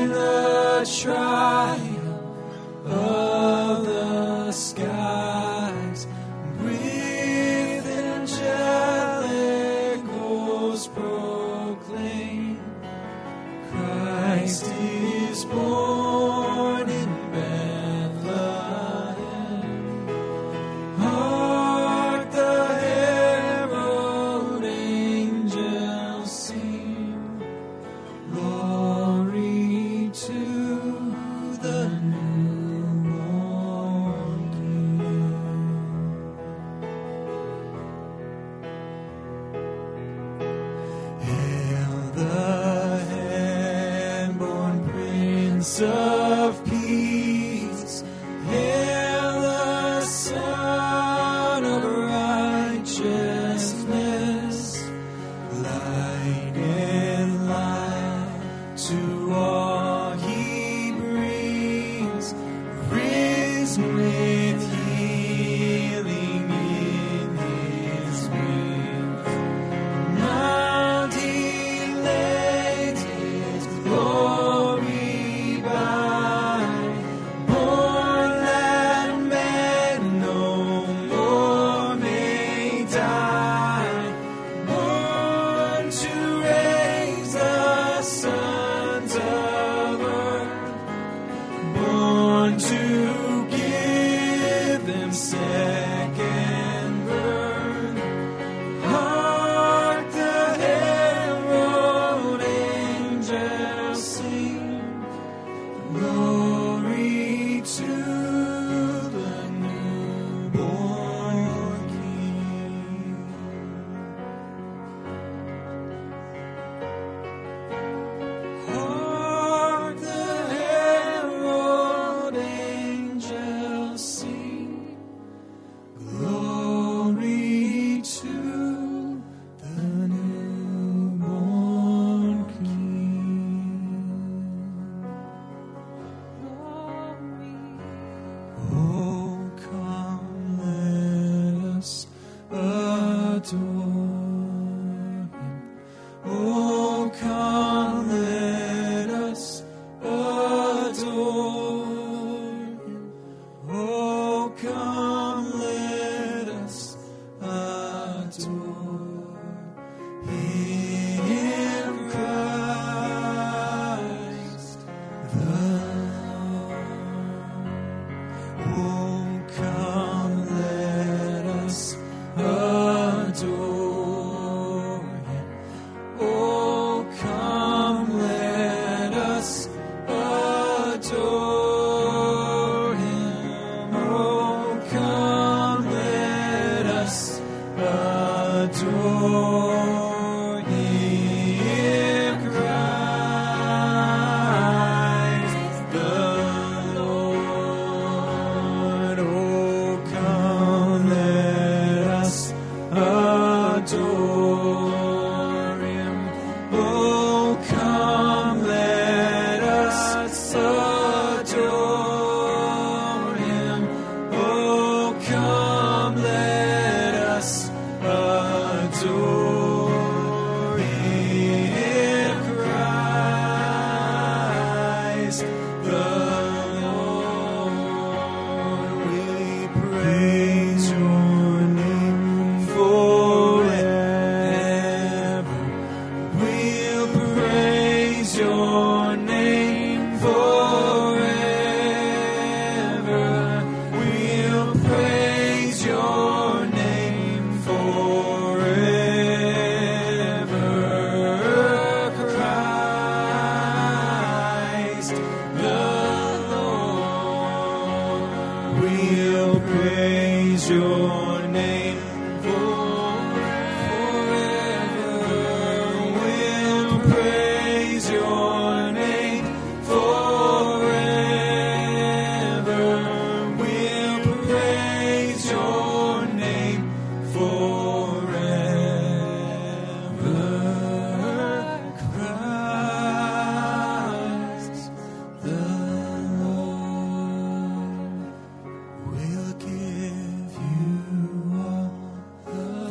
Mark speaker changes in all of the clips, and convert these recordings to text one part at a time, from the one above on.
Speaker 1: the triumph of the skies, with angelic hosts proclaim, Christ is born in Bethlehem. Hark the herald angels sing, glory to the newborn King. Hail the heaven-born Prince of Peace, hail the Son of Righteousness, light and light to all he brings, risen with healing in his wings. Mount he laid his glory by, born that men no more may die, born to raise the sons of earth, born to give them second birth. Hark the herald angels sing, glory to the newborn King. Hark the herald angels sing, glory to the newborn King. Oh, come, let us adore him. Oh, come, let us adore him. Oh, come, let us adore him, Christ the Lord. Oh, come, let us adore him. Oh, come, let us adore him. Oh, come, let us adore him, Christ the Lord. Oh, come, let us adore him. Oh, come, let us adore him. Oh, come, let us adore him, Christ the Lord. We praise your name forever. We'll praise your name forever. We'll praise your name forever. Christ the Lord. We'll praise your name forever. We'll praise your name forever. We'll praise your name forever. Christ the Lord. We'll give you all the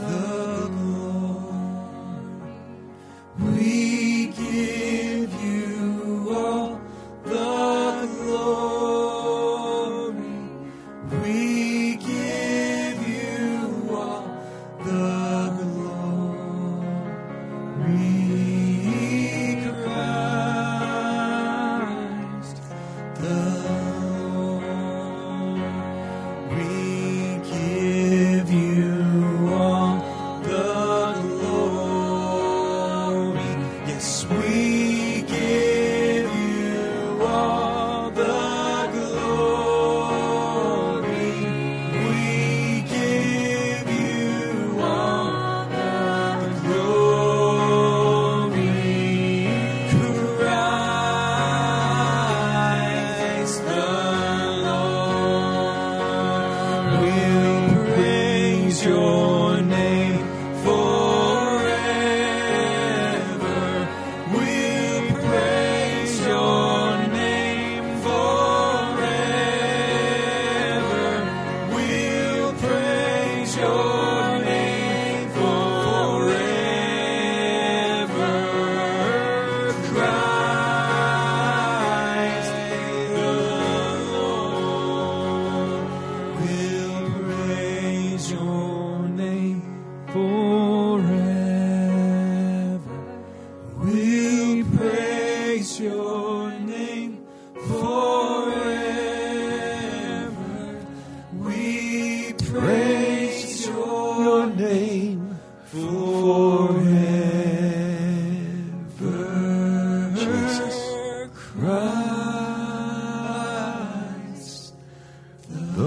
Speaker 1: name forever. We praise your name forever.
Speaker 2: Jesus.
Speaker 1: Christ the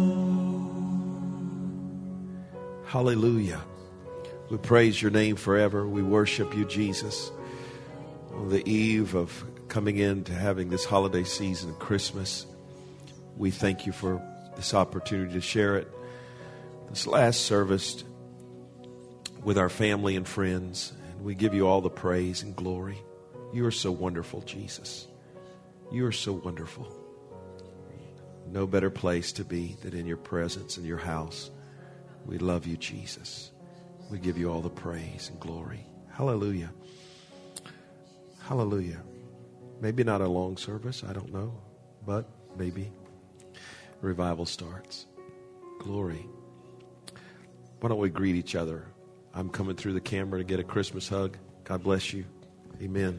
Speaker 2: Hallelujah. We praise your name forever. We worship you, Jesus. On the eve of coming into having this holiday season, Christmas, we thank you for this opportunity to share it. This last service with our family and friends, and we give you all the praise and glory. You are so wonderful, Jesus. You are so wonderful. No better place to be than in your presence, in your house. We love you, Jesus. We give you all the praise and glory. Hallelujah. Hallelujah. Maybe not a long service, I don't know, but maybe revival starts. Glory. Why don't we greet each other? I'm coming through the camera to get a Christmas hug. God bless you. Amen.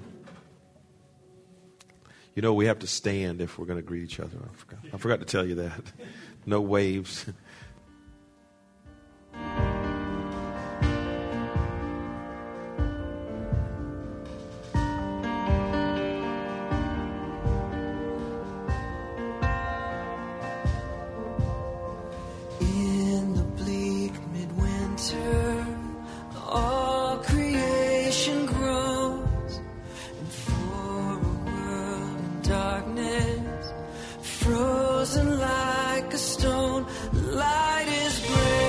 Speaker 2: You know, we have to stand if we're going to greet each other. I forgot to tell you that. No waves.
Speaker 1: In the bleak midwinter, all creation groans, and for a world in darkness, frozen like a stone, light is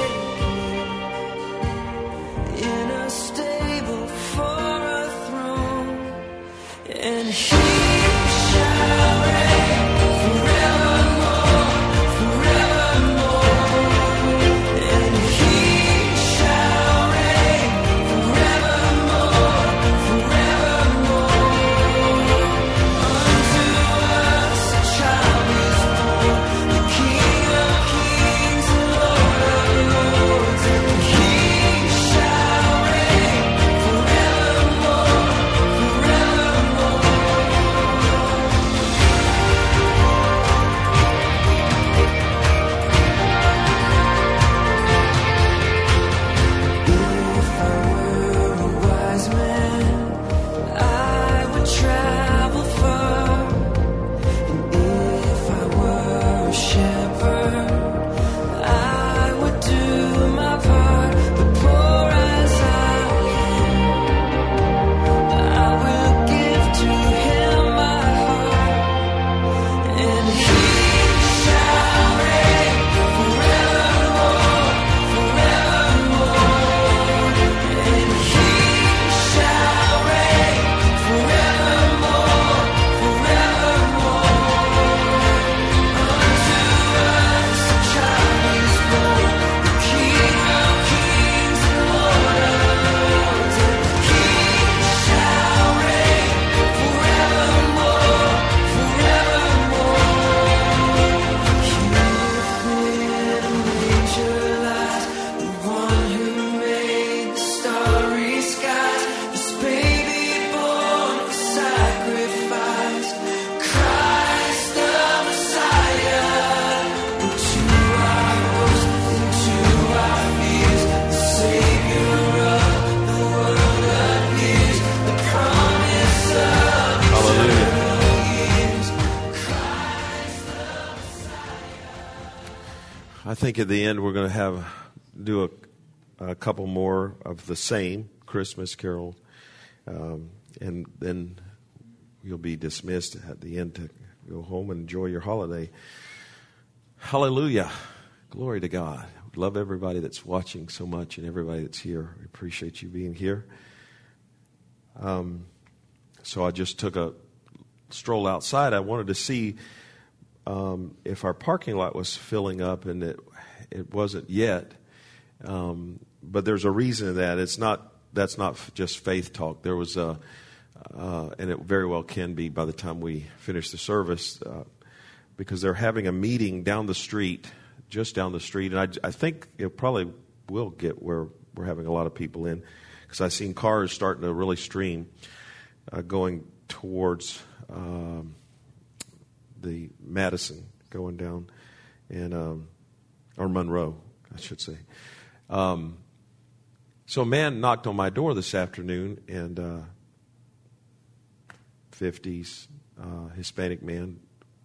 Speaker 1: breaking in a stable for a throne, and he shall reign forevermore, forevermore. And he shall reign forevermore, forevermore. Unto us a child is born, the King of kings and Lord of lords. And he shall reign forevermore, forevermore. If I were a wise man, I would travel far. And if I were a shepherd, I would do my part. But poor as I am, I will give to him my heart. And he shall reign forevermore, forevermore. And he shall reign forevermore, forevermore. Unto us a child is born, the King of kings and Lord of lords. And he shall reign forevermore, forevermore. Here within a manger lies the one who made the starry skies. This baby born for sacrifice, Christ the Messiah. Into our hopes, into our fears, the Savior of the world appears. The promise of
Speaker 2: Hallelujah.
Speaker 1: eternal years, Christ the
Speaker 2: I think at the end we're going to do a couple more of the same Christmas carol, and then you'll be dismissed at the end to go home and enjoy your holiday. Hallelujah. Glory to God. Love everybody that's watching so much and everybody that's here. We appreciate you being here. So I just took a stroll outside. I wanted to see if our parking lot was filling up, and it wasn't yet. But there's a reason to that. That's not just faith talk. There was and it very well can be by the time we finish the service, because they're having a meeting down the street, just down the street, and I think it probably will get where we're having a lot of people in, because I've seen cars starting to really stream going towards the Madison going down, and or Monroe, I should say. So a man knocked on my door this afternoon, and 50s, Hispanic man,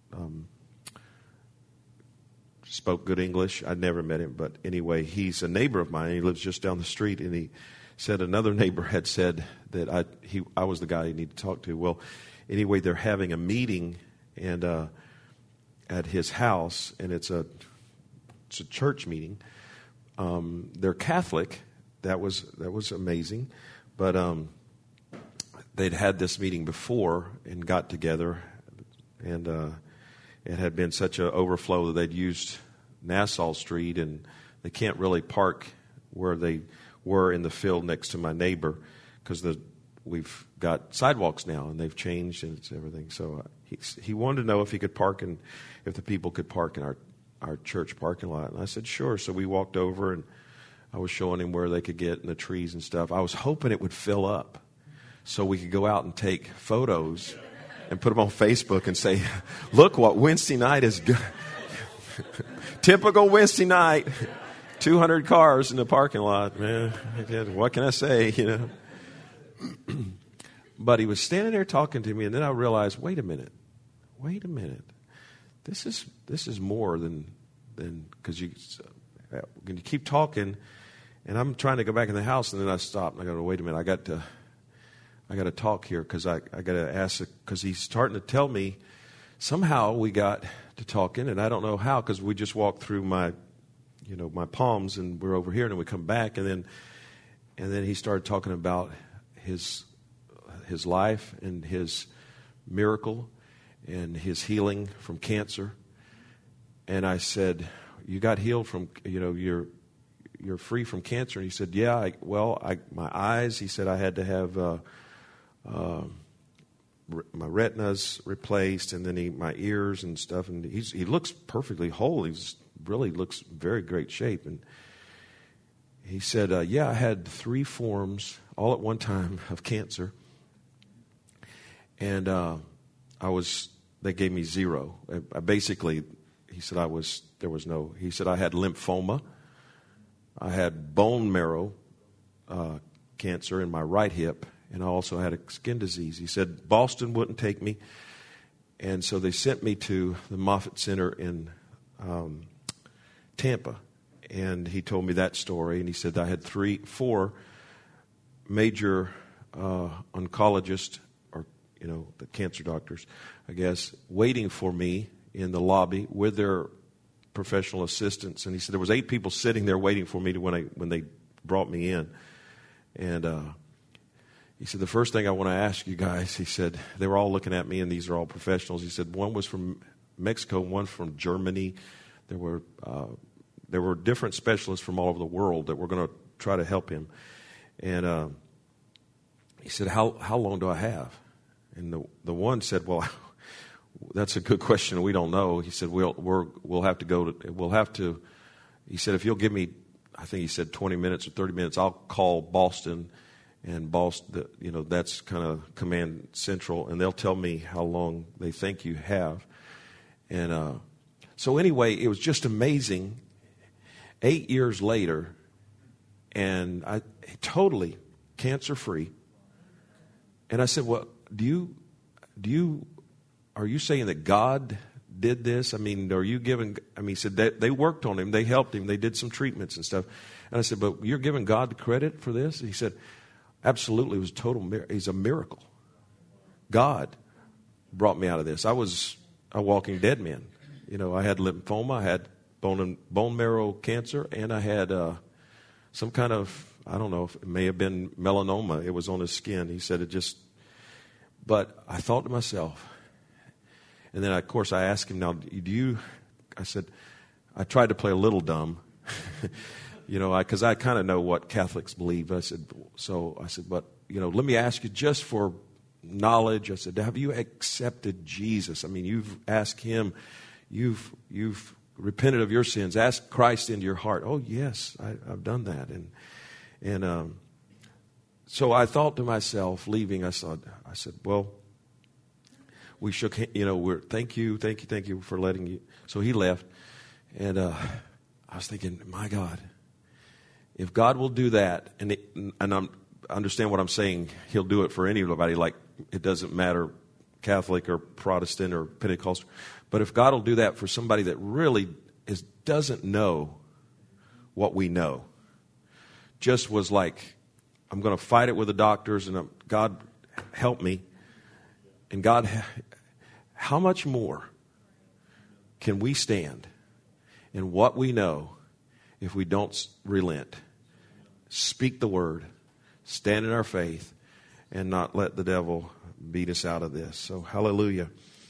Speaker 2: spoke good English. I'd never met him, but anyway, he's a neighbor of mine. He lives just down the street, and he said another neighbor had said that I was the guy you need to talk to. Well, anyway, they're having a meeting and at his house, and it's a church meeting. They're Catholic. That was amazing, but they'd had this meeting before and got together, and it had been such an overflow that they'd used Nassau Street, and they can't really park where they were in the field next to my neighbor because we've got sidewalks now, and they've changed and it's everything. So he wanted to know if he could park and if the people could park in our church parking lot. And I said, sure. So we walked over, and I was showing him where they could get in the trees and stuff. I was hoping it would fill up so we could go out and take photos and put them on Facebook and say, look what Wednesday night is good. Typical Wednesday night. 200 cars in the parking lot, man. What can I say, But he was standing there talking to me, and then I realized, wait a minute. This is more than because you keep talking, and I'm trying to go back in the house, and then I stopped, and I go, wait a minute, I got to talk here because I got to ask, because he's starting to tell me somehow we got to talking, and I don't know how, because we just walked through my palms, and we're over here, and then we come back, and then he started talking about his life and his miracle and his healing from cancer. And I said, you got healed from, you're free from cancer. And he said, yeah, my eyes, he said I had to have my retinas replaced, and then my ears and stuff. And he looks perfectly whole. He's really looks very great shape. And he said, I had 3 forms all at one time of cancer. And they gave me 0. Basically, he said he said I had lymphoma. I had bone marrow cancer in my right hip, and I also had a skin disease. He said Boston wouldn't take me, and so they sent me to the Moffitt Center in Tampa, and he told me that story, and he said I had 4 major oncologists, or the cancer doctors, I guess, waiting for me in the lobby with their professional assistants. And he said there was 8 people sitting there waiting for me when they brought me in. And he said, the first thing I want to ask you guys, he said, they were all looking at me, and these are all professionals. He said one was from Mexico, one from Germany. There were different specialists from all over the world that were going to try to help him. And he said, how long do I have? And the one said, well, that's a good question. We don't know. He said, we'll have to. He said, if you'll give me, I think he said 20 minutes or 30 minutes, I'll call Boston, and Boston, that's kind of command central, and they'll tell me how long they think you have. And so anyway, it was just amazing. 8 years later, and I totally cancer-free. And I said, well, are you saying that God did this? I mean, are you giving, he said they worked on him, they helped him, they did some treatments and stuff. And I said, but you're giving God the credit for this? And he said, absolutely, it was he's a miracle. God brought me out of this. I was a walking dead man. I had lymphoma, I had bone marrow cancer, and I had some kind of, I don't know, it may have been melanoma. It was on his skin. He said but I thought to myself, and then, of course, I asked him, now, I said, I tried to play a little dumb, because I kind of know what Catholics believe. I said, but, let me ask you just for knowledge. I said, have you accepted Jesus? I mean, you've asked him, you've repented of your sins, asked Christ into your heart. Oh, yes, I've done that. And so I thought to myself, leaving, I said, well, we shook, we're thank you for letting you. So he left. And I was thinking, my God, if God will do that, and I understand what I'm saying, he'll do it for anybody. Like, it doesn't matter Catholic or Protestant or Pentecostal. But if God will do that for somebody that really doesn't know what we know, just was like, I'm going to fight it with the doctors, and God, help me. And God, how much more can we stand in what we know if we don't relent? Speak the word, stand in our faith, and not let the devil beat us out of this. So, hallelujah.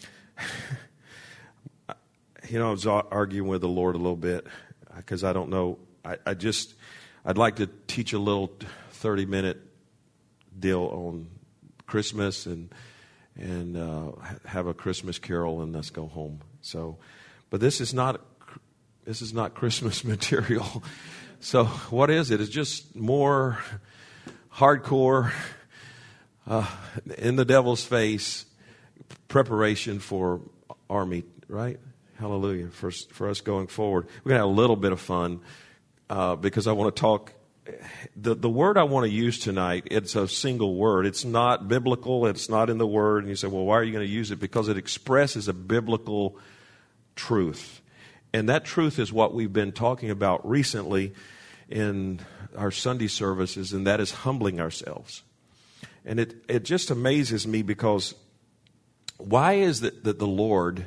Speaker 2: I was arguing with the Lord a little bit because I don't know. I'd like to teach a little 30-minute deal on Christmas and have a Christmas carol and let's go home. So, but this is not Christmas material. So what is it? It's just more hardcore, in the devil's face preparation for army, right? Hallelujah. For us going forward. We're going to have a little bit of fun because I want to talk. The word I want to use tonight, it's a single word. It's not biblical. It's not in the Word. And you say, well, why are you going to use it? Because it expresses a biblical truth. And that truth is what we've been talking about recently in our Sunday services, and that is humbling ourselves. And it just amazes me because why is it that the Lord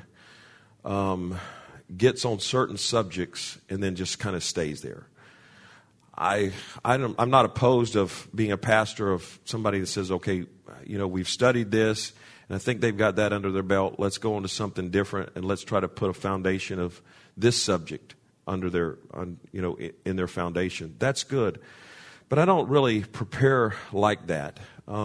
Speaker 2: gets on certain subjects and then just kind of stays there? I'm not opposed of being a pastor of somebody that says, okay, we've studied this, and I think they've got that under their belt. Let's go on to something different, and let's try to put a foundation of this subject under in their foundation. That's good. But I don't really prepare like that.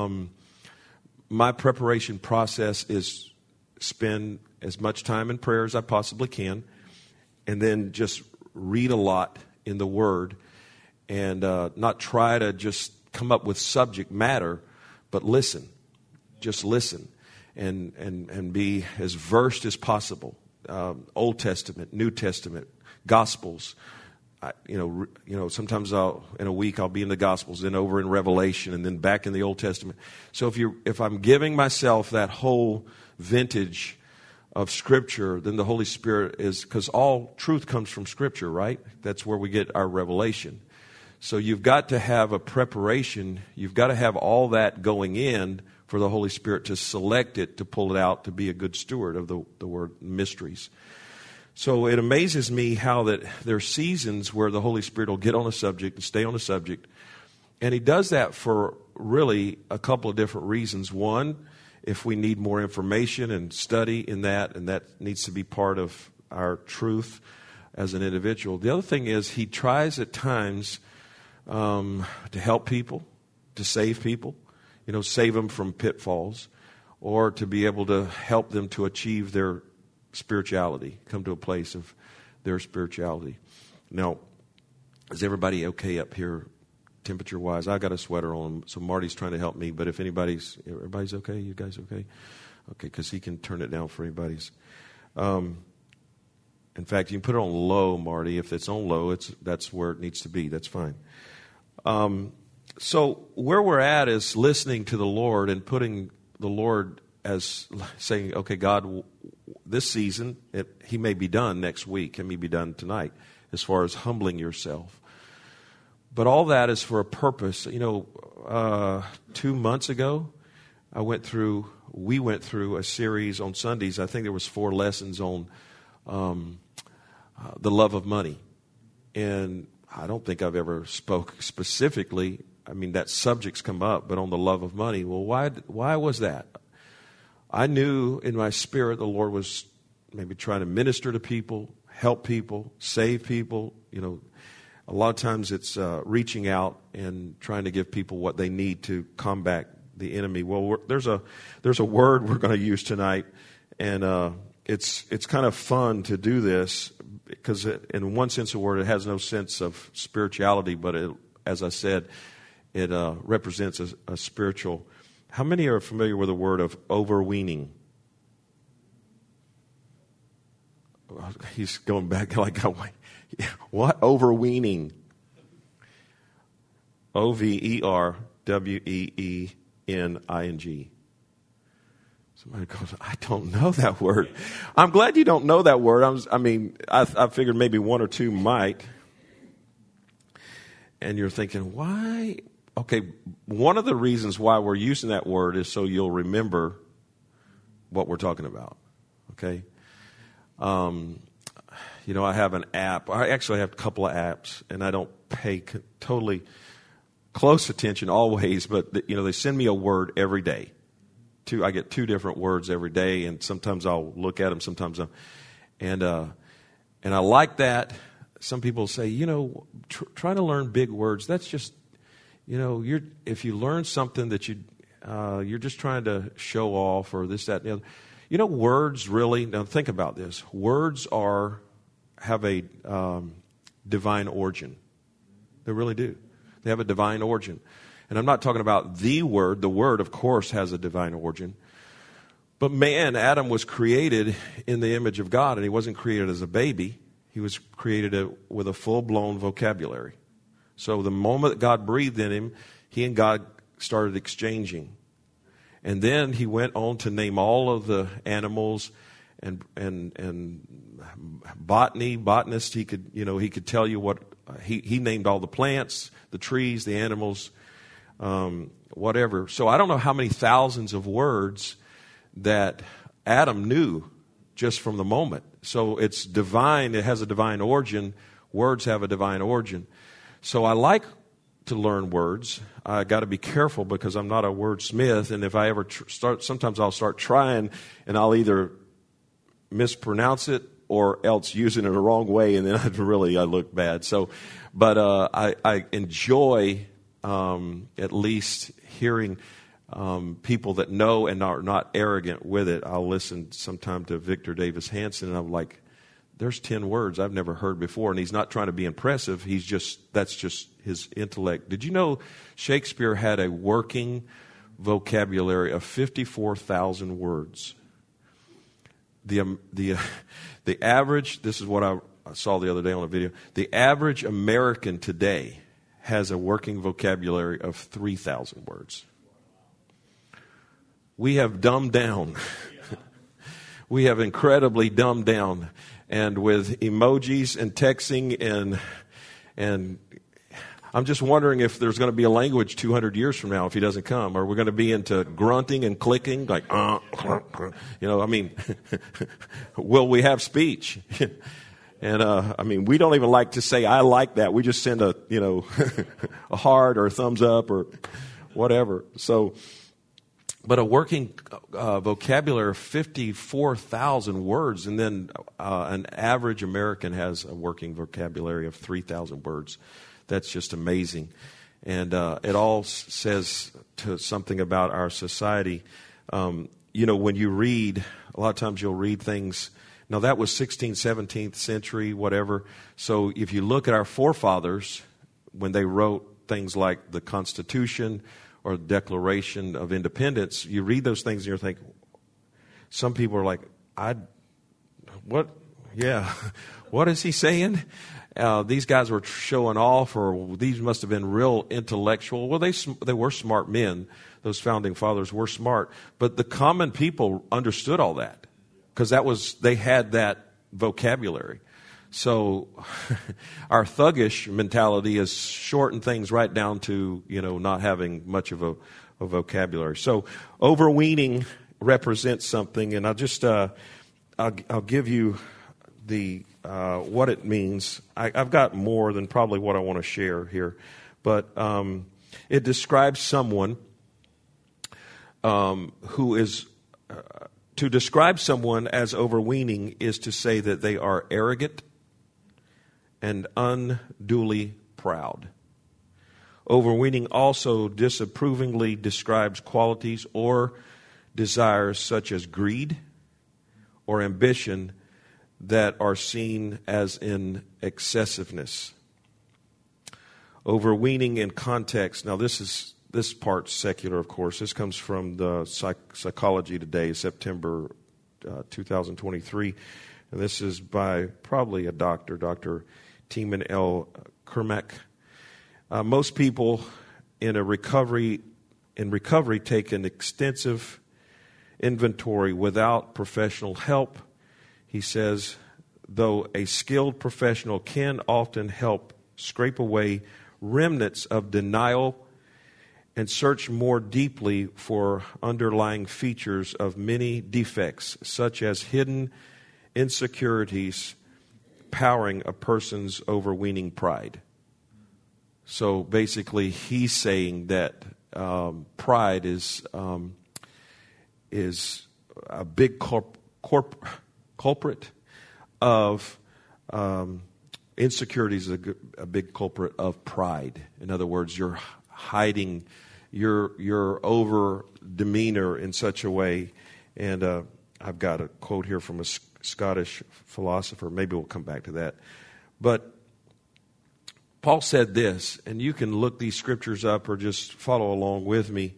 Speaker 2: My preparation process is spend as much time in prayer as I possibly can, and then just read a lot in the Word, and not try to just come up with subject matter, but listen. Just listen and be as versed as possible. Old Testament, New Testament, Gospels. Sometimes in a week I'll be in the Gospels, then over in Revelation, and then back in the Old Testament. So if I'm giving myself that whole vintage of Scripture, then the Holy Spirit is, because all truth comes from Scripture, right? That's where we get our revelation. So you've got to have a preparation. You've got to have all that going in for the Holy Spirit to select it, to pull it out, to be a good steward of the word mysteries. So it amazes me how that there are seasons where the Holy Spirit will get on a subject and stay on a subject. And He does that for really a couple of different reasons. One, if we need more information and study in that, and that needs to be part of our truth as an individual. The other thing is He tries at times to help people, to save people, save them from pitfalls, or to be able to help them to achieve their spirituality, come to a place of their spirituality. Now, is everybody okay up here, temperature-wise? I got a sweater on, so Marty's trying to help me, but if everybody's okay? You guys okay? Okay, because he can turn it down for anybody's. In fact, you can put it on low, Marty. If it's on low, that's where it needs to be. That's fine. So where we're at is listening to the Lord and putting the Lord as saying, okay, God, this season, He may be done next week. It may be done tonight as far as humbling yourself. But all that is for a purpose. 2 months ago, we went through a series on Sundays. I think there was 4 lessons on the love of money. And I don't think I've ever spoke specifically. I mean, that subject's come up, but on the love of money. Well, why was that? I knew in my spirit the Lord was maybe trying to minister to people, help people, save people. A lot of times it's reaching out and trying to give people what they need to combat the enemy. Well, there's a word we're going to use tonight, and it's kind of fun to do this because in one sense of the word, it has no sense of spirituality, but as I said, it represents a spiritual. How many are familiar with the word of overweening? he's going back like, what? Overweening. Overweening. Somebody goes, I don't know that word. I'm glad you don't know that word. I figured maybe one or two might. And you're thinking, why? Okay, one of the reasons why we're using that word is so you'll remember what we're talking about. Okay? I have an app. I actually have a couple of apps, and I don't pay totally close attention always, but they send me a word every day. I get 2 different words every day, and sometimes I'll look at them, sometimes and I like that. Some people say, trying to learn big words, that's just, if you learn something that you're just trying to show off or this, that, and the other. Words really, now think about this. Words have a divine origin. They really do. They have a divine origin. And I'm not talking about the Word. The Word, of course, has a divine origin. But man, Adam was created in the image of God, and he wasn't created as a baby. He was created with a full-blown vocabulary. So the moment that God breathed in him, he and God started exchanging. And then he went on to name all of the animals and botanist. He could tell you what he named all the plants, the trees, the animals, whatever. So I don't know how many thousands of words that Adam knew just from the moment. So it's divine. It has a divine origin. Words have a divine origin. So I like to learn words. I got to be careful because I'm not a wordsmith. And if I ever sometimes I'll start trying and I'll either mispronounce it or else using it the wrong way, and then I look bad. So, but I enjoy at least hearing people that know and are not arrogant with it. I'll listen sometime to Victor Davis Hanson, and I'm like, there's 10 words I've never heard before, and he's not trying to be impressive. That's just his intellect. Did you know Shakespeare had a working vocabulary of 54,000 words? The average, this is what I saw the other day on a video, the average American today has a working vocabulary of 3,000 words. We have dumbed down. We have incredibly dumbed down. And with emojis and texting and I'm just wondering if there's going to be a language 200 years from now if he doesn't come. Or we're going to be into grunting and clicking like, will we have speech? And we don't even like to say, I like that. We just send a heart or a thumbs up or whatever. So, but a working vocabulary of 54,000 words, and then an average American has a working vocabulary of 3,000 words. That's just amazing. And it all says something about our society. When you read, a lot of times you'll read things. Now, that was 16th, 17th century, whatever. So if you look at our forefathers, when they wrote things like the Constitution or the Declaration of Independence, you read those things and you're thinking, some people are like, what? Yeah, what is he saying? These guys were showing off, or these must have been real intellectual. Well, they were smart men. Those founding fathers were smart. But the common people understood all that because they had that vocabulary. So our thuggish mentality is shorten things right down to, not having much of a vocabulary. So overweening represents something, and I'll just I'll give you the what it means. I've got more than probably what I want to share here, but it describes someone who is to describe someone as overweening is to say that they are arrogant and unduly proud. Overweening also disapprovingly describes qualities or desires such as greed or ambition that are seen as in excessiveness. Overweening in context. Now this part's secular, of course. This comes from the Psychology Today, September 2023. And this is by probably a doctor, Dr. Teeman L. Kermack. Most people in recovery take an extensive inventory without professional help. He says, though a skilled professional can often help scrape away remnants of denial and search more deeply for underlying features of many defects, such as hidden insecurities powering a person's overweening pride. So basically, he's saying that pride is a big culprit of insecurities. Is a big culprit of pride. In other words, you're hiding your over demeanor in such a way. And I've got a quote here from a Scottish philosopher. Maybe we'll come back to that. But Paul said this, and you can look these scriptures up or just follow along with me,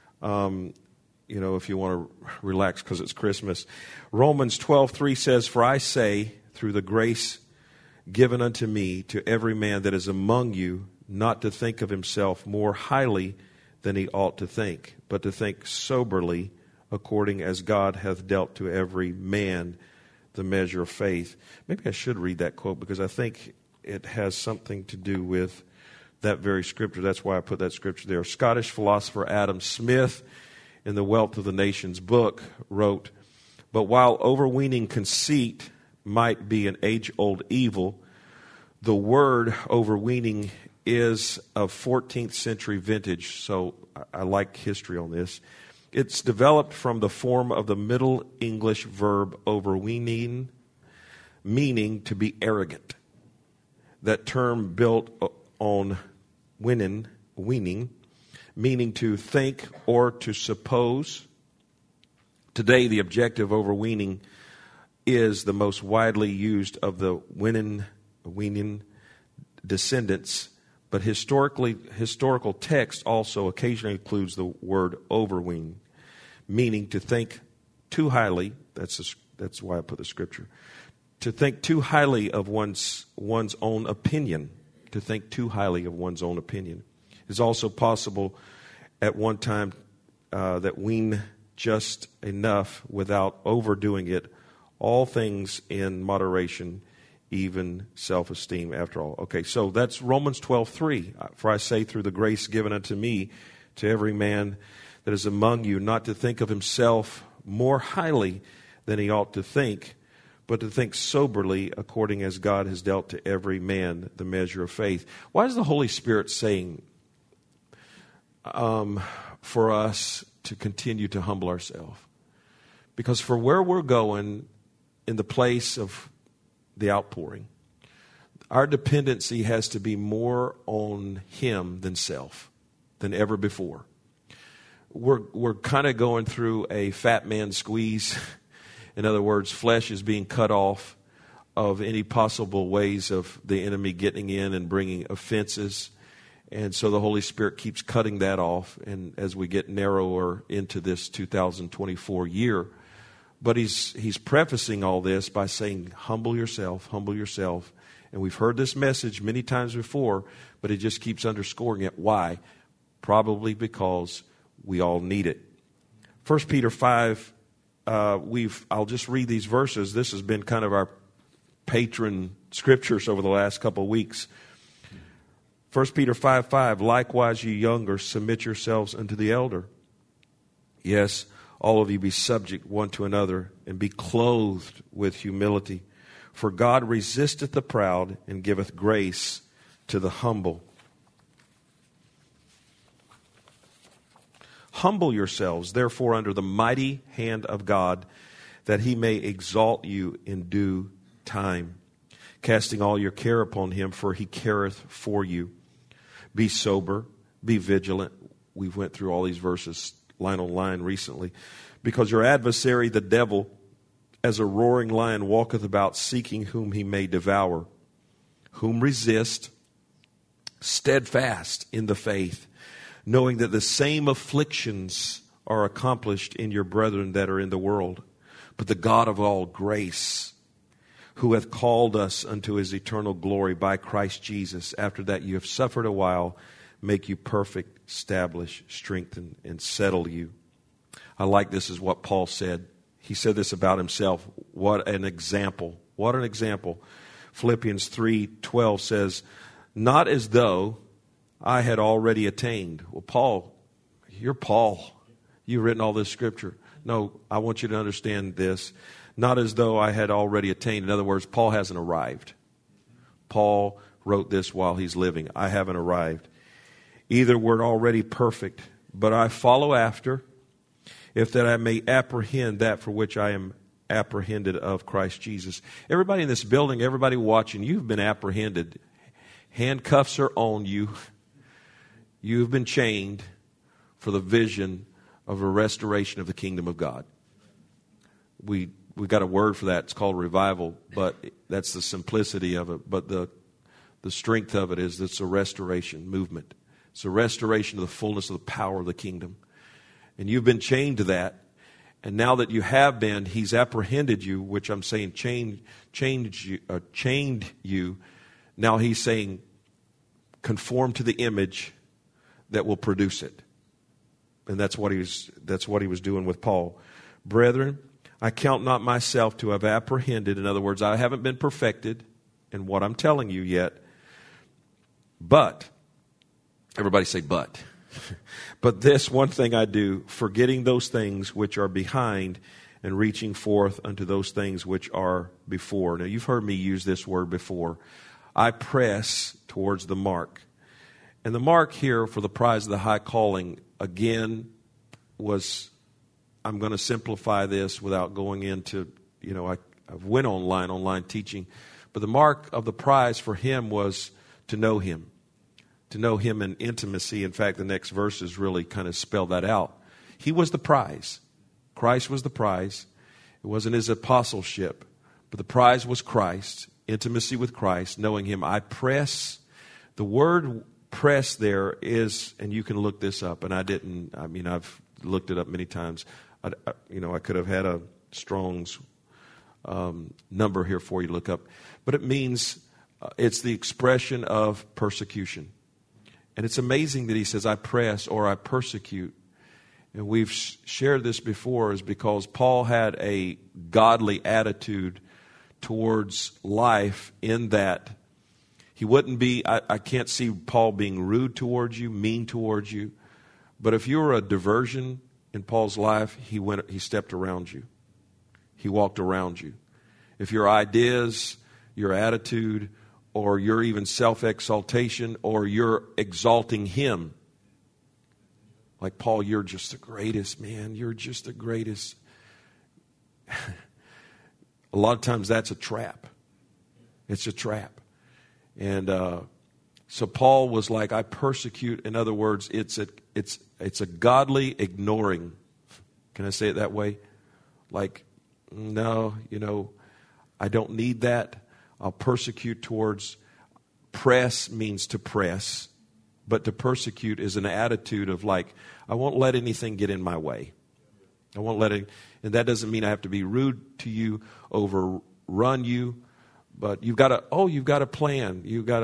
Speaker 2: if you want to relax because it's Christmas. Romans 12:3 says, "For I say, through the grace given unto me, to every man that is among you, not to think of himself more highly than he ought to think, but to think soberly, according as God hath dealt to every man the measure of faith." Maybe I should read that quote because I think it has something to do with that very scripture. That's why I put that scripture there. Scottish philosopher Adam Smith, in the Wealth of the Nations book, wrote, "But while overweening conceit might be an age-old evil, the word overweening is of 14th century vintage." So I like history on this. It's developed from the form of the Middle English verb overweening, meaning to be arrogant. That term built on weaning, meaning to think or to suppose. Today, the objective overweening is the most widely used of the weaning descendants, but historical text also occasionally includes the word overween, meaning to think too highly. That's why I put the scripture. To think too highly of one's own opinion. To think too highly of one's own opinion. It's also possible at one time that wean just enough without overdoing it. All things in moderation, even self-esteem after all. Okay, so that's Romans 12:3. "For I say, through the grace given unto me, to every man that is among you, not to think of himself more highly than he ought to think, but to think soberly, according as God has dealt to every man the measure of faith." Why is the Holy Spirit saying for us to continue to humble ourselves? Because for where we're going in the place of the outpouring, our dependency has to be more on Him than self, than ever before. We're kind of going through a fat man squeeze. In other words, flesh is being cut off of any possible ways of the enemy getting in and bringing offenses. And so the Holy Spirit keeps cutting that off. And as we get narrower into this 2024 year, but he's prefacing all this by saying, humble yourself, humble yourself. And we've heard this message many times before, but it just keeps underscoring it. Why? Probably because we all need it. 1 Peter 5, I'll just read these verses. This has been kind of our patron scriptures over the last couple of weeks. 1 Peter 5:5, "Likewise, ye younger, submit yourselves unto the elder. Yes, all of you be subject one to another, and be clothed with humility. For God resisteth the proud, and giveth grace to the humble." "Humble yourselves, therefore, under the mighty hand of God, that He may exalt you in due time, casting all your care upon Him, for He careth for you. Be sober, be vigilant." We went through all these verses line on line recently. "Because your adversary, the devil, as a roaring lion, walketh about, seeking whom he may devour. Whom resist, steadfast in the faith, knowing that the same afflictions are accomplished in your brethren that are in the world. But the God of all grace, who hath called us unto his eternal glory by Christ Jesus, after that you have suffered a while, make you perfect, establish, strengthen, and settle you. I like this is what Paul said. He said this about himself. What an example. What an example. Philippians 3:12 says, not as though I had already attained. Well, Paul, you're Paul. You've written all this scripture. No, I want you to understand this. Not as though I had already attained. In other words, Paul hasn't arrived. Paul wrote this while he's living. I haven't arrived. Either we're already perfect, but I follow after, if that I may apprehend that for which I am apprehended of Christ Jesus. Everybody in this building, everybody watching, you've been apprehended. Handcuffs are on you. You've been chained for the vision of a restoration of the kingdom of God. We got a word for that. It's called revival, but that's the simplicity of it. But the strength of it is it's a restoration movement. It's a restoration of the fullness of the power of the kingdom. And you've been chained to that. And now that you have been, he's apprehended you, which I'm saying chained you. Now he's saying conform to the image that will produce it. And that's what he was doing with Paul. Brethren, I count not myself to have apprehended. In other words, I haven't been perfected in what I'm telling you yet. But, everybody say but. But this one thing I do, forgetting those things which are behind and reaching forth unto those things which are before. Now, you've heard me use this word before. I press towards the mark. And the mark here for the prize of the high calling, again, was, I'm going to simplify this without going into, I went online teaching. But the mark of the prize for him was to know him in intimacy. In fact, the next verses really kind of spell that out. He was the prize. Christ was the prize. It wasn't his apostleship, but the prize was Christ, intimacy with Christ, knowing him. I press. The word press there is, and you can look this up, and I've looked it up many times. I could have had a Strong's number here for you to look up. But it means, it's the expression of persecution. And it's amazing that he says, I press or I persecute. And we've shared this before, is because Paul had a godly attitude towards life, in that he wouldn't be, I can't see Paul being rude towards you, mean towards you. But if you were a diversion in Paul's life, he stepped around you. He walked around you. If your ideas, your attitude, or your even self-exaltation, or you're exalting him, like Paul, you're just the greatest, man. You're just the greatest. A lot of times that's a trap. It's a trap. And so Paul was like, I persecute. In other words, it's a godly ignoring. Can I say it that way? Like, no, I don't need that. I'll persecute towards. Press means to press, but to persecute is an attitude of like, I won't let anything get in my way. I won't let it, and that doesn't mean I have to be rude to you, overrun you, but you've got a plan.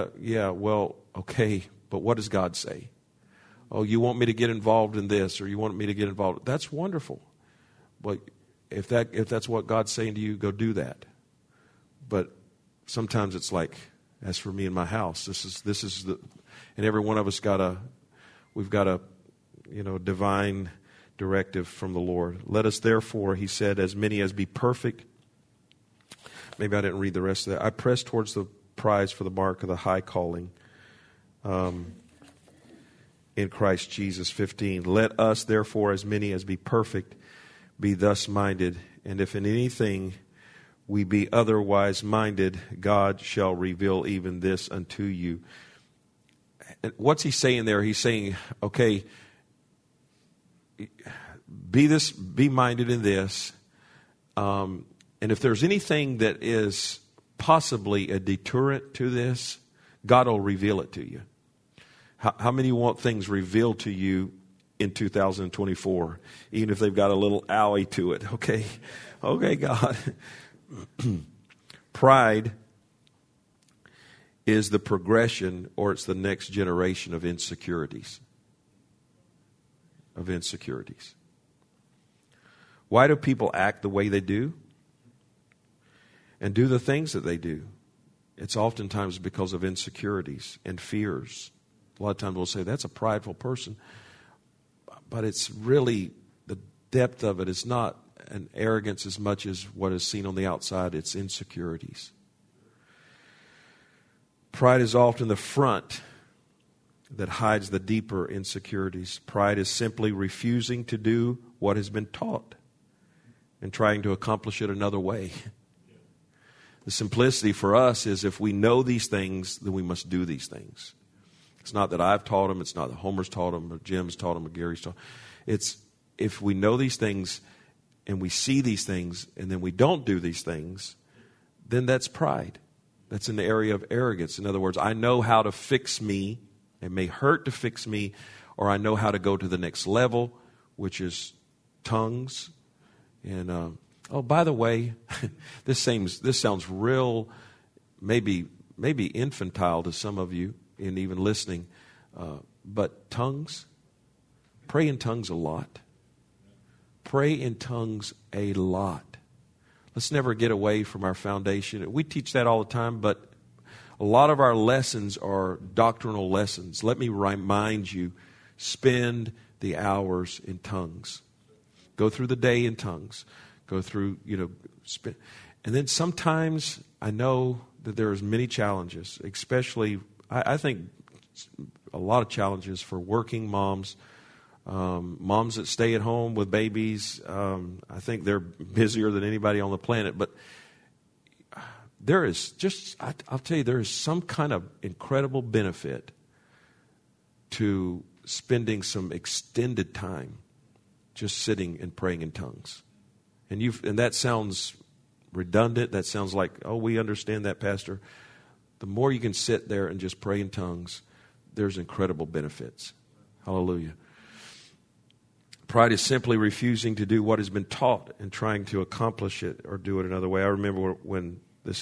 Speaker 2: Okay, but what does God say? Oh, you want me to get involved in this, or you want me to get involved? That's wonderful. But if that's what God's saying to you, go do that. But sometimes it's like, as for me and my house, this is the, and every one of us we've got a divine directive from the Lord. Let us therefore, he said, as many as be perfect. Maybe I didn't read the rest of that. I press towards the prize for the mark of the high calling in Christ Jesus. 15. Let us therefore, as many as be perfect, be thus minded. And if in anything we be otherwise minded, God shall reveal even this unto you. And what's he saying there? He's saying, okay, be minded in this. And if there's anything that is possibly a deterrent to this, God will reveal it to you. How many want things revealed to you in 2024, even if they've got a little owie to it. Okay, God. Pride is the progression, or it's the next generation of insecurities. Why do people act the way they do and do the things that they do? It's oftentimes because of insecurities and fears. A lot of times we'll say, that's a prideful person. But it's really, the depth of it is not an arrogance as much as what is seen on the outside. It's insecurities. Pride is often the front that hides the deeper insecurities. Pride is simply refusing to do what has been taught and trying to accomplish it another way. The simplicity for us is if we know these things, then we must do these things. It's not that I've taught them. It's not that Homer's taught them or Jim's taught them or Gary's taught them. It's if we know these things and we see these things and then we don't do these things, then that's pride. That's in the area of arrogance. In other words, I know how to fix me. It may hurt to fix me, or I know how to go to the next level, which is tongues. And by the way, this sounds real, maybe infantile to some of you, and even listening. But tongues, pray in tongues a lot. Pray in tongues a lot. Let's never get away from our foundation. We teach that all the time, but a lot of our lessons are doctrinal lessons. Let me remind you, spend the hours in tongues. Go through the day in tongues. Go through, spend. And then sometimes I know that there's many challenges, especially, I think a lot of challenges for working moms, moms that stay at home with babies. I think they're busier than anybody on the planet. But there is I'll tell you, there is some kind of incredible benefit to spending some extended time just sitting and praying in tongues. And that sounds redundant. That sounds like, oh, we understand that, Pastor. The more you can sit there and just pray in tongues, there's incredible benefits. Hallelujah. Pride is simply refusing to do what has been taught and trying to accomplish it or do it another way. I remember when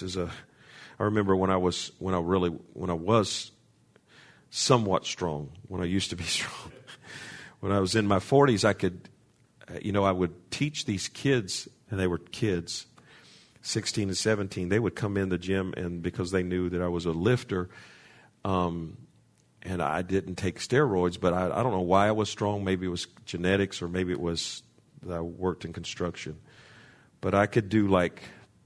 Speaker 2: I was somewhat strong, when I used to be strong. When I was in my 40s, I would teach these kids, and they were kids, 16 and 17. They would come in the gym, and because they knew that I was a lifter, and I didn't take steroids, but I don't know why I was strong. Maybe it was genetics, or maybe it was that I worked in construction. But I could do like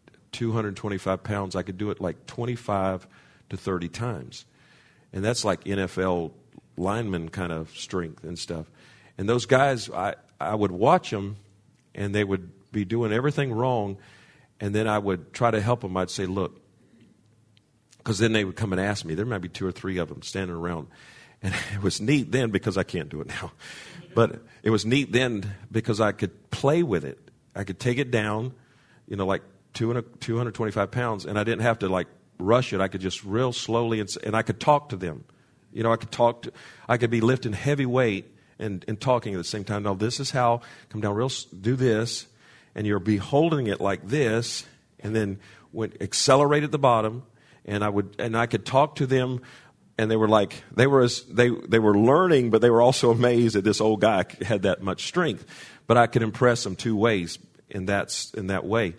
Speaker 2: 225 pounds. I could do it like 25 to 30 times. And that's like NFL lineman kind of strength and stuff. And those guys, I would watch them, and they would be doing everything wrong, and then I would try to help them. I'd say, look, because then they would come and ask me. There might be 2 or 3 of them standing around. And it was neat then, because I can't do it now. But it was neat then because I could play with it. I could take it down, like 225 pounds, and I didn't have to like rush it. I could just real slowly, and I could talk to them. I could be lifting heavy weight and talking at the same time. Now, this is how, come down do this, and you'll be holding it like this, and then accelerate at the bottom, and I could talk to them, and they were learning, but they were also amazed that this old guy had that much strength. But I could impress them 2 ways in that way.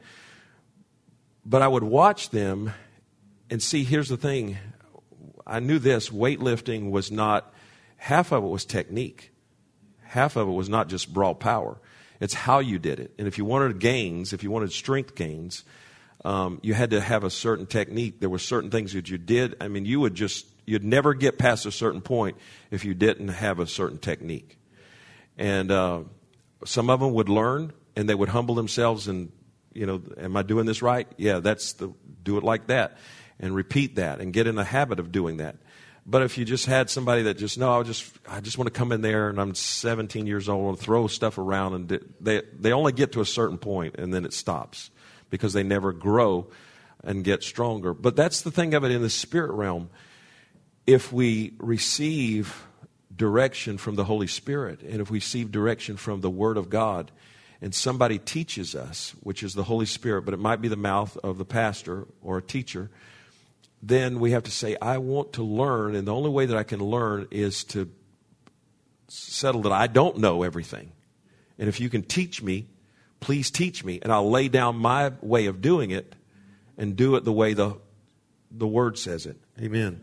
Speaker 2: But I would watch them and see, here's the thing. I knew this, weightlifting was not, half of it was technique. Half of it was not just raw power. It's how you did it. And if you wanted gains, if you wanted strength gains, you had to have a certain technique. There were certain things that you did. I mean, you'd never get past a certain point if you didn't have a certain technique. And some of them would learn, and they would humble themselves and, am I doing this right? Yeah, do it like that, and repeat that, and get in the habit of doing that. But if you just had somebody that I just want to come in there, and I'm 17 years old, and throw stuff around, and they only get to a certain point, and then it stops because they never grow and get stronger. But that's the thing of it in the spirit realm. If we receive direction from the Holy Spirit, and if we receive direction from the Word of God, and somebody teaches us, which is the Holy Spirit, but it might be the mouth of the pastor or a teacher, then we have to say, I want to learn, and the only way that I can learn is to settle that I don't know everything. And if you can teach me, please teach me, and I'll lay down my way of doing it and do it the way the Word says it. Amen.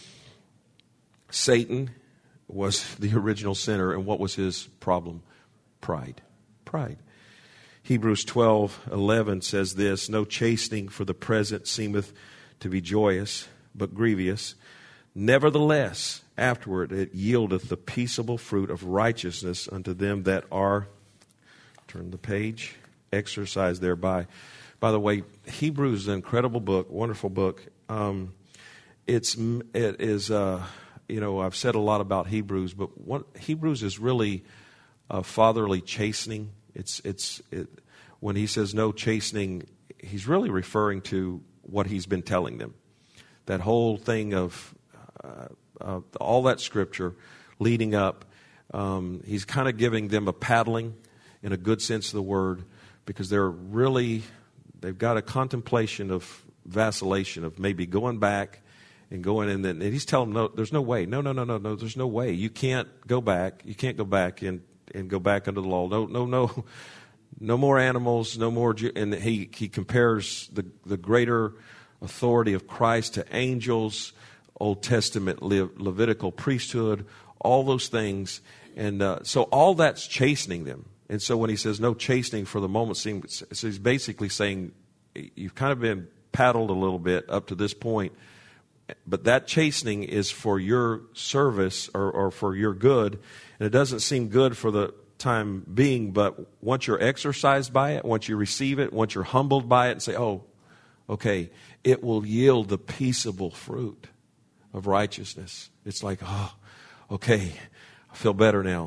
Speaker 2: Satan was the original sinner, and what was his problem? Pride. Pride. Hebrews 12:11 says this, no chastening for the present seemeth to be joyous, but grievous. Nevertheless, afterward it yieldeth the peaceable fruit of righteousness unto them that are, turn the page, exercised thereby. By the way, Hebrews is an incredible book, wonderful book. It is, I've said a lot about Hebrews, but Hebrews is really a fatherly chastening. When he says no chastening, he's really referring to what he's been telling them. That whole thing of all that scripture leading up, he's kind of giving them a paddling in a good sense of the word, because they've got a contemplation of vacillation of maybe going back and going in, and he's telling them, no, there's no way. No, there's no way. You can't go back. You can't go back and go back under the law. No more animals, no more. And he compares the greater authority of Christ to angels, Old Testament Levitical priesthood, all those things. And so all that's chastening them. And so when he says no chastening for the moment, so he's basically saying you've kind of been paddled a little bit up to this point, but that chastening is for your service or for your good. And it doesn't seem good for the time being, but once you're exercised by it, once you receive it, once you're humbled by it and say, oh, okay, it will yield the peaceable fruit of righteousness. It's like, oh, okay, I feel better now.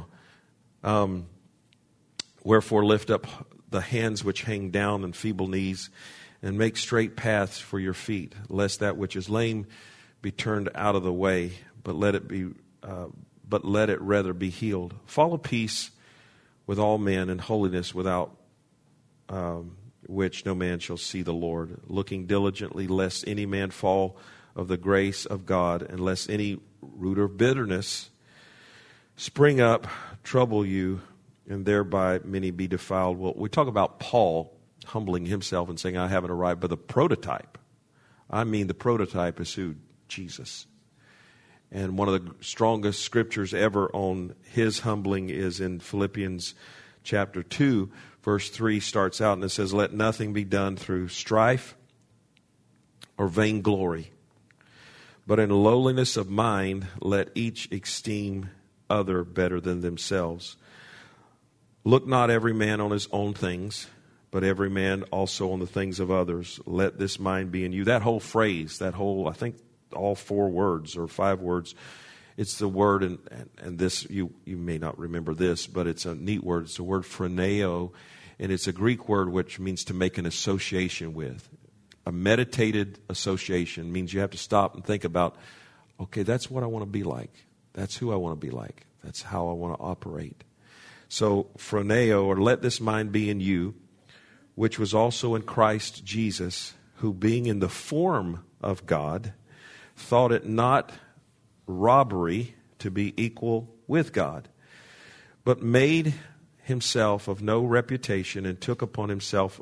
Speaker 2: Wherefore lift up the hands which hang down and feeble knees, and make straight paths for your feet, lest that which is lame be turned out of the way, but let it rather be healed. Follow peace with all men and holiness, without which no man shall see the Lord, looking diligently lest any man fall of the grace of God, and lest any root of bitterness spring up, trouble you, and thereby many be defiled. Well, we talk about Paul humbling himself and saying, I haven't arrived, but the prototype. I mean, the prototype is who? Jesus. And one of the strongest scriptures ever on his humbling is in Philippians chapter 2, verse 3 starts out, and it says, let nothing be done through strife or vainglory, but in lowliness of mind let each esteem other better than themselves. Look not every man on his own things, but every man also on the things of others. Let this mind be in you. That whole phrase, I think all 4 words or 5 words, it's the word, and this, you may not remember this, but it's a neat word. It's the word phroneo, and it's a Greek word which means to make an association with. A meditated association means you have to stop and think about, okay, that's what I want to be like. That's who I want to be like. That's how I want to operate. So, phroneo, or let this mind be in you, which was also in Christ Jesus, who being in the form of God, thought it not robbery to be equal with God, but made himself of no reputation, and took upon himself,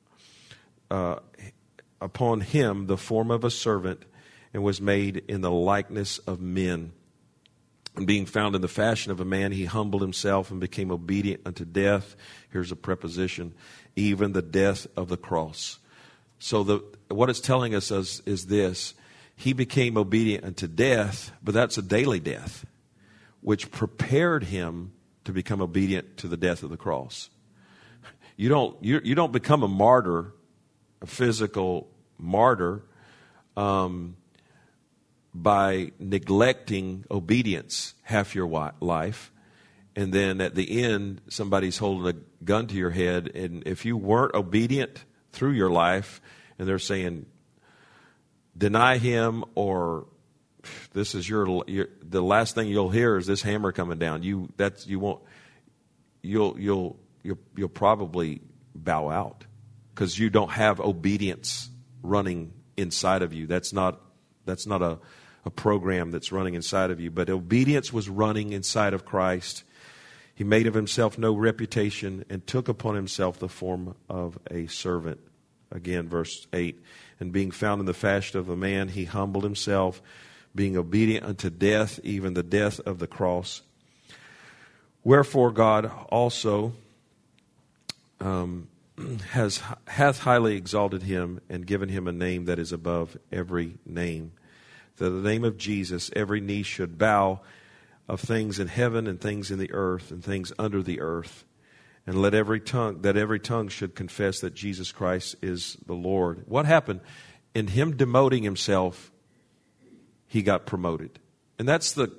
Speaker 2: upon him the form of a servant, and was made in the likeness of men. And being found in the fashion of a man, he humbled himself and became obedient unto death. Here's a preposition, even the death of the cross. So what it's telling us is this. He became obedient unto death, but that's a daily death, which prepared him to become obedient to the death of the cross. You don't become a martyr, a physical martyr, by neglecting obedience half your life, and then at the end somebody's holding a gun to your head, and if you weren't obedient through your life, and they're saying deny him or this is the last thing you'll hear is this hammer coming down. You'll probably bow out because you don't have obedience running inside of you. That's not a program that's running inside of you. But obedience was running inside of Christ. He made of himself no reputation and took upon himself the form of a servant. Again, verse 8. And being found in the fashion of a man, he humbled himself, being obedient unto death, even the death of the cross. Wherefore God also hath highly exalted him and given him a name that is above every name. That the name of Jesus, every knee should bow, of things in heaven and things in the earth and things under the earth. And let every tongue should confess that Jesus Christ is the Lord. What happened? In him demoting himself, he got promoted. And that's the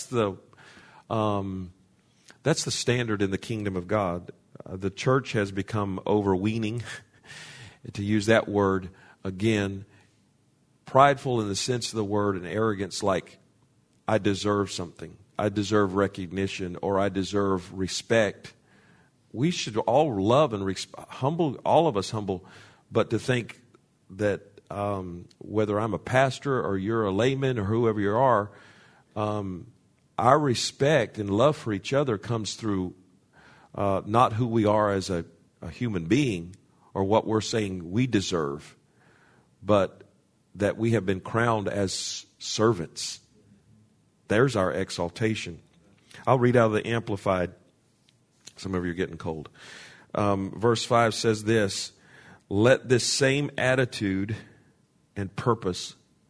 Speaker 2: standard in the kingdom of God. The church has become overweening, to use that word again, prideful in the sense of the word, and arrogance, like I deserve something. I deserve recognition, or I deserve respect. We should all love and humble, all of us humble, but to think that whether I'm a pastor or you're a layman or whoever you are, our respect and love for each other comes through not who we are as a human being or what we're saying we deserve, but that we have been crowned as servants. There's our exaltation. I'll read out of the Amplified. Some of you are getting cold. Verse 5 says this: let this same attitude and purpose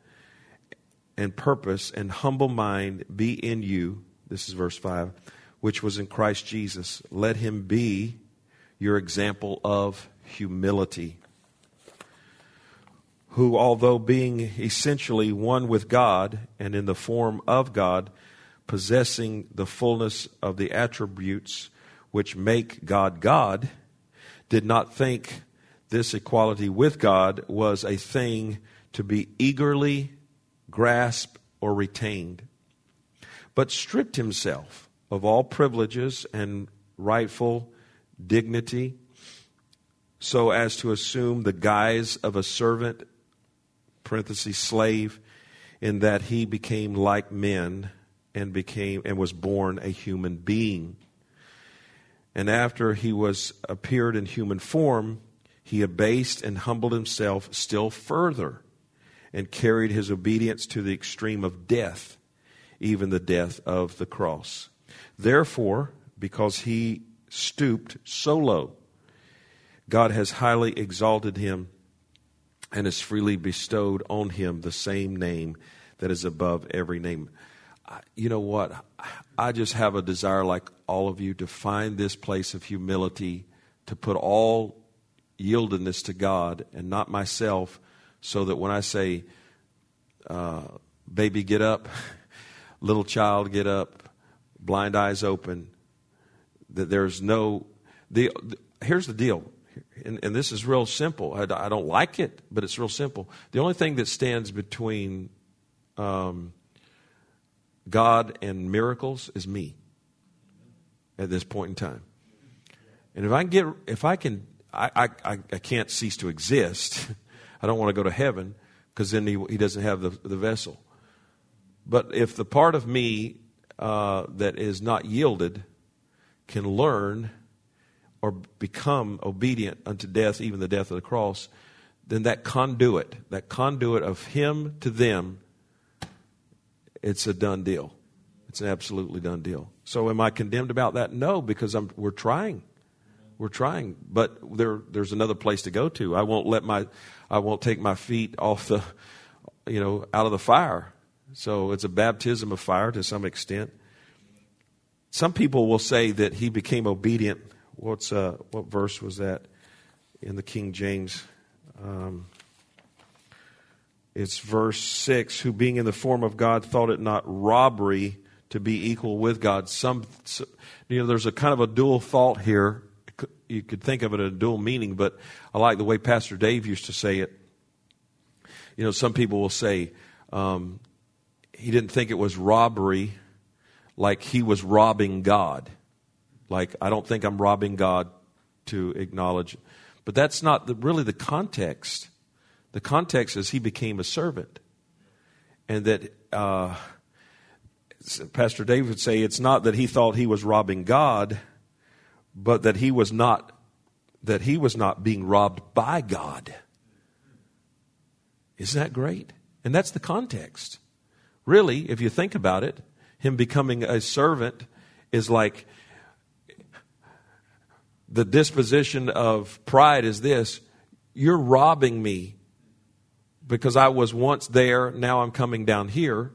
Speaker 2: and humble mind be in you. This is verse 5, which was in Christ Jesus. Let him be your example of humility, who, although being essentially one with God and in the form of God, possessing the fullness of the attributes which make God God, did not think this equality with God was a thing to be eagerly grasped or retained, but stripped himself of all privileges and rightful dignity, so as to assume the guise of a servant, parentheses, slave, in that he became like men and was born a human being. And after he was appeared in human form, he abased and humbled himself still further and carried his obedience to the extreme of death, even the death of the cross. Therefore, because he stooped so low, God has highly exalted him and has freely bestowed on him the same name that is above every name. You know what? I just have a desire, like all of you, to find this place of humility, to put all yieldedness to God and not myself, so that when I say, baby, get up, little child, get up, blind eyes open, that there's no... Here's the deal, and this is real simple. I don't like it, but it's real simple. The only thing that stands between God and miracles is me at this point in time. And I can't cease to exist. I don't want to go to heaven, because then he doesn't have the vessel. But if the part of me that is not yielded can learn or become obedient unto death, even the death of the cross, then that conduit of him to them, it's a done deal. It's an absolutely done deal. So am I condemned about that? No, because we're trying. We're trying. But there's another place to go to. I won't take my feet off out of the fire. So it's a baptism of fire to some extent. Some people will say that he became obedient. What verse was that in the King James? It's verse 6, who being in the form of God thought it not robbery to be equal with God. There's a kind of a dual thought here. You could think of it as a dual meaning, but I like the way Pastor Dave used to say it. Some people will say, he didn't think it was robbery, like he was robbing God. Like, I don't think I'm robbing God to acknowledge. But that's not really the context. The context is he became a servant. And that Pastor Dave would say it's not that he thought he was robbing God, but that he was not being robbed by God. Isn't that great? And that's the context. Really, if you think about it, him becoming a servant is like the disposition of pride is this: you're robbing me because I was once there, now I'm coming down here.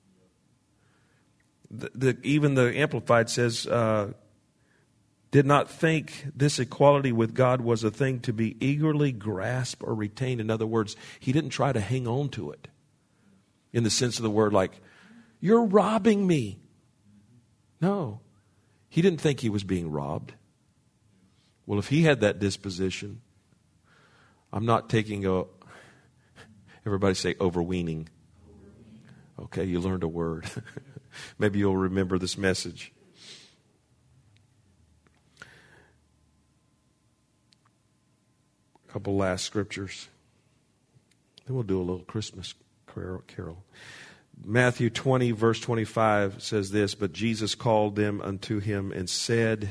Speaker 2: Even the Amplified says, did not think this equality with God was a thing to be eagerly grasped or retained. In other words, he didn't try to hang on to it in the sense of the word, like, you're robbing me. No, he didn't think he was being robbed. Well, if he had that disposition, I'm not taking everybody say overweening. Okay, you learned a word. Maybe you'll remember this message. A couple last scriptures. Then we'll do a little Christmas carol. Matthew 20, verse 25 says this: but Jesus called them unto him and said,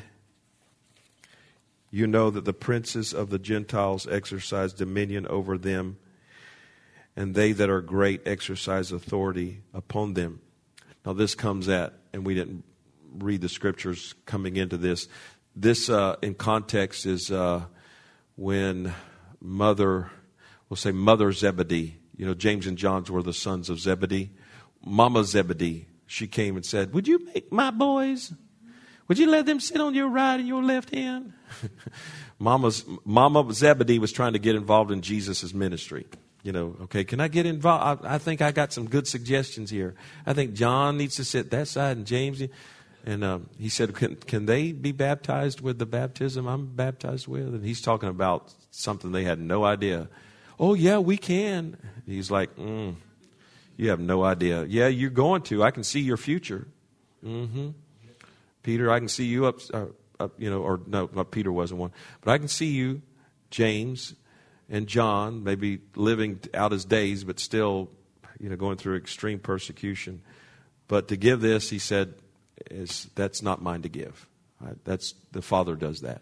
Speaker 2: you know that the princes of the Gentiles exercise dominion over them, and they that are great exercise authority upon them. Now this comes at, and we didn't read the scriptures coming into this. This in context is when Mother Zebedee, you know, James and John were the sons of Zebedee. Mama Zebedee, she came and said, would you make my boys? Would you let them sit on your right and your left hand? Mama Zebedee was trying to get involved in Jesus' ministry. You know, okay, can I get involved? I think I got some good suggestions here. I think John needs to sit that side and James. And he said, can they be baptized with the baptism I'm baptized with? And he's talking about something they had no idea. Oh, yeah, we can. He's like, you have no idea. Yeah, you're going to. I can see your future. Mm-hmm. Peter, I can see you up, or no, Peter wasn't one. But I can see you, James and John, maybe living out his days, but still, going through extreme persecution. But to give this, he said, that's not mine to give. That's the Father does that.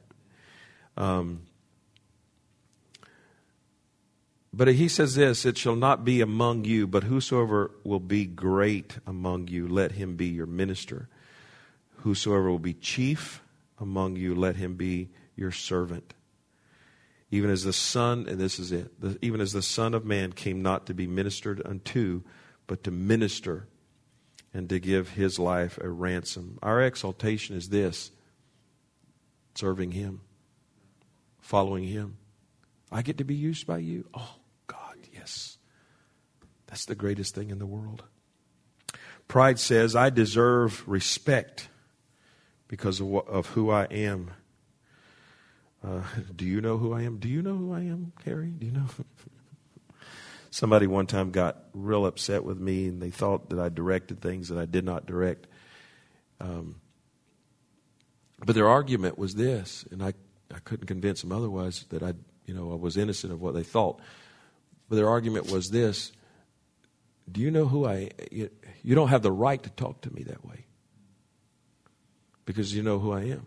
Speaker 2: But he says this: it shall not be among you, but whosoever will be great among you, let him be your minister. Whosoever will be chief among you, let him be your servant. Even as the Son, and this is it, even as the Son of Man came not to be ministered unto, but to minister and to give his life a ransom. Our exaltation is this: serving him, following him. I get to be used by you. Oh, God, yes. That's the greatest thing in the world. Pride says, I deserve respect because of who I am. Do you know who I am? Do you know who I am, Carrie? Do you know? Somebody one time got real upset with me, and they thought that I directed things that I did not direct. But their argument was this, and I couldn't convince them otherwise, that I was innocent of what they thought. But their argument was this: do you know who I am? You don't have the right to talk to me that way because you know who I am.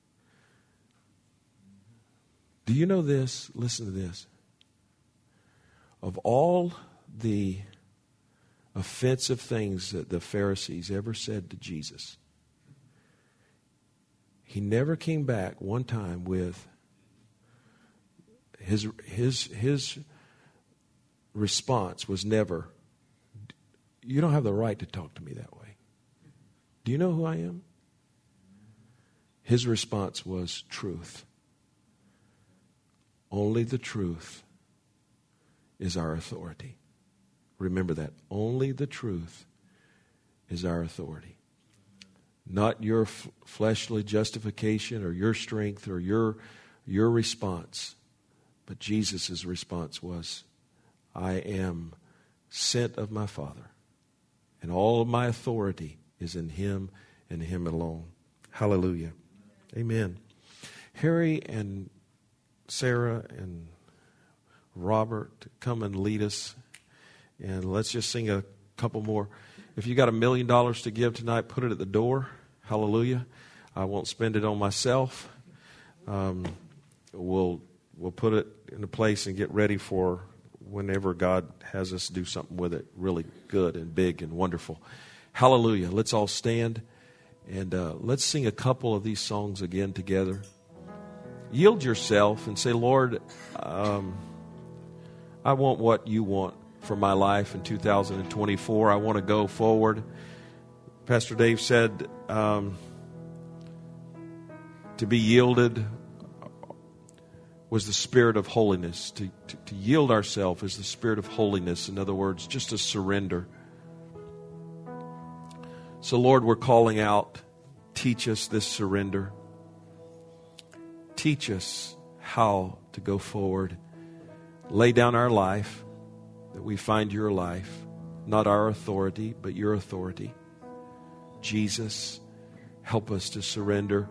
Speaker 2: Do you know this? Listen to this. Of all the offensive things that the Pharisees ever said to Jesus, he never came back one time with his response was never, you don't have the right to talk to me that way. Do you know who I am? His response was truth. Only the truth is our authority. Remember that. Only the truth is our authority. Not your fleshly justification or your strength or your response. But Jesus' response was, I am sent of my Father, And all of my authority is in Him and Him alone. Hallelujah. Amen. Harry and Sarah and Robert, come and lead us. And let's just sing a couple more. If you got $1 million to give tonight, put it at the door. Hallelujah. I won't spend it on myself. We'll put it in a place and get ready for whenever God has us do something with it really good and big and wonderful. Hallelujah. Let's all stand and let's sing a couple of these songs again together. Yield yourself and say, Lord, I want what you want for my life in 2024. I want to go forward. Pastor Dave said to be yielded was the spirit of holiness. To yield ourselves is the spirit of holiness. In other words, just to surrender. So, Lord, we're calling out, teach us this surrender. Teach us how to go forward. Lay down our life, that we find your life, not our authority, but your authority. Jesus, help us to surrender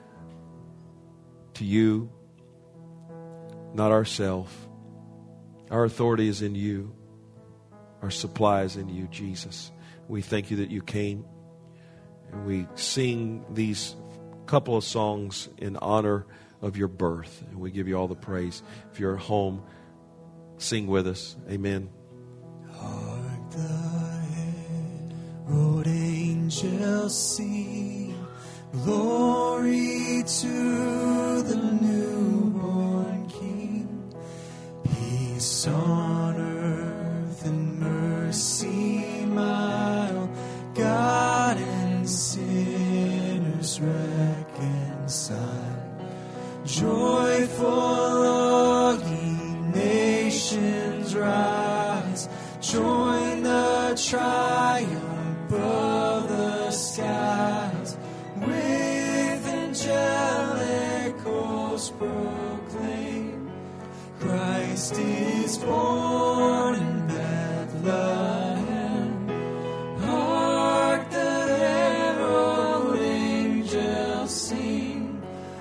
Speaker 2: to you, not ourselves. Our authority is in you. Our supply is in you, Jesus. We thank you that you came. And we sing these couple of songs in honor of your birth. And we give you all the praise. If you're at home, sing with us. Amen.
Speaker 1: Hark the herald angels sing, glory to the newborn King. Peace on earth and mercy mild, God and sinners reconciled. Joyful all ye nations rise, join the triumph of the skies, with angelic hosts proclaim, Christ is born in Bethlehem. Hark the herald angels sing,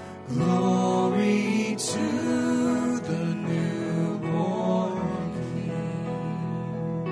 Speaker 1: glory to the newborn King.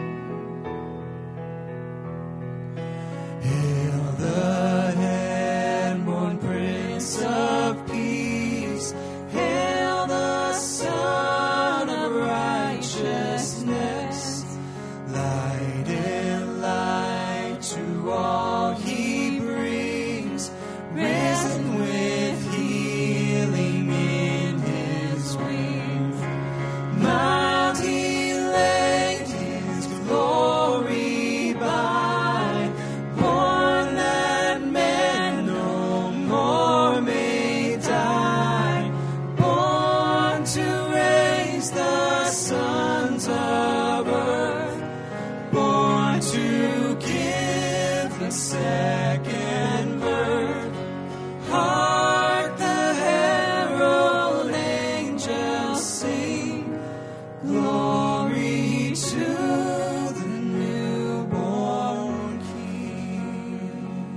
Speaker 1: Hail the hand-born Prince of Peace, hail the Son of Righteousness, light and light to all he brings, risen with healing in his wings. Mild he laid his glory by, born that men no more may die, born to raise the sons of earth, born to give the second birth. Hark the herald angels sing, glory to the newborn King.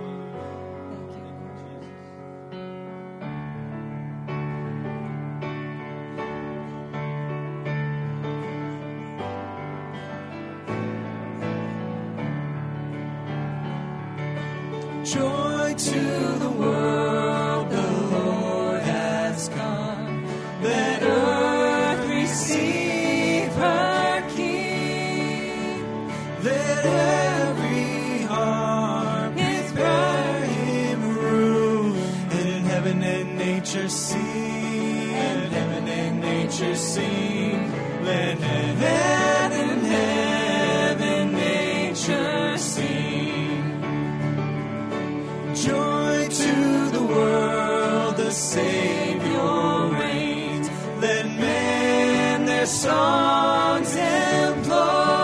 Speaker 1: Joy to the world, the Lord has come. Let earth receive her King. Let every heart prepare him room. And in heaven and nature sing. And heaven and nature sing. Let heaven and nature sing. Joy to the world, the Savior reigns. Let men their songs employ,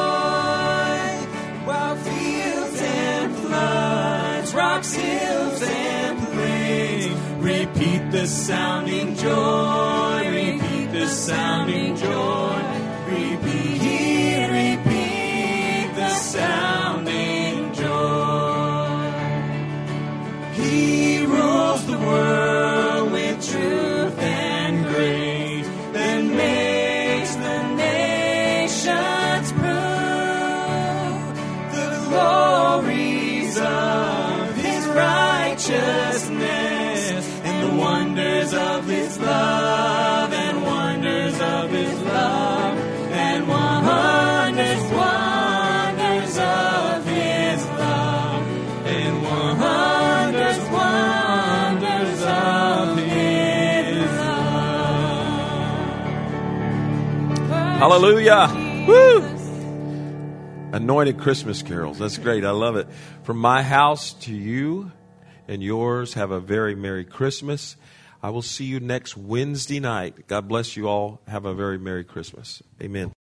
Speaker 1: while fields and floods, rocks, hills, and plains repeat the sounding joy, repeat the sounding joy, repeat the sounding
Speaker 2: Hallelujah. Woo! Anointed Christmas carols. That's great. I love it. From my house to you and yours, have a very Merry Christmas. I will see you next Wednesday night. God bless you all. Have a very Merry Christmas. Amen.